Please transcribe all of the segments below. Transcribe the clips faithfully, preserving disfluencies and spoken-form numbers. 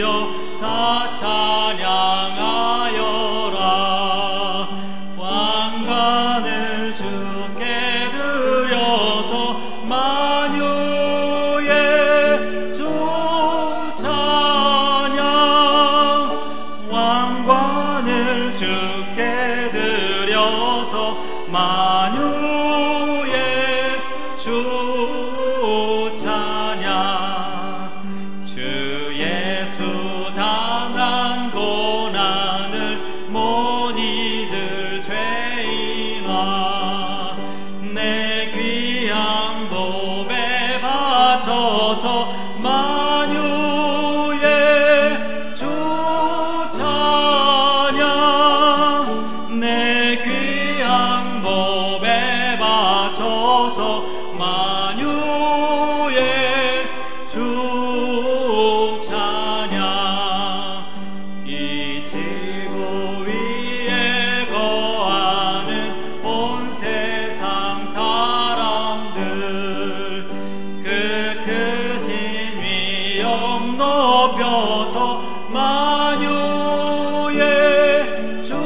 다 찬양하여라. 왕관을 주께 드려서 만유의 주 찬양. 왕관을 주께 드려서 만유의 주 찬양. 주 예수 당한 고난을 못 잊을 죄인아, 내 귀한 보배 바쳐서 만유의 주 찬양. 내 귀한 보배 바쳐서 만유의 주 찬양. 이 지구 위에 거하는 온 세상 사람들, 그 크신 위엄 높여서 만유의 주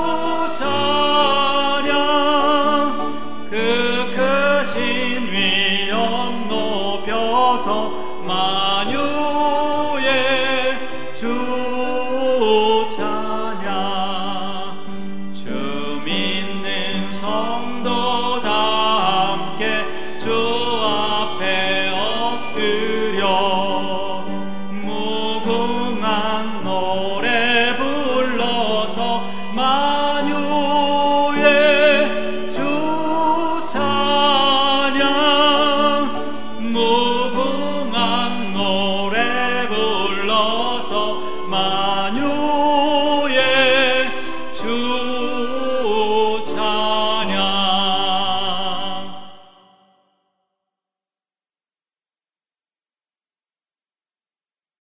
찬양. 그 크신 위엄 높여서 만유의 주 찬양. 주 믿는 성도 다 함께 주 앞에 엎드려 무궁한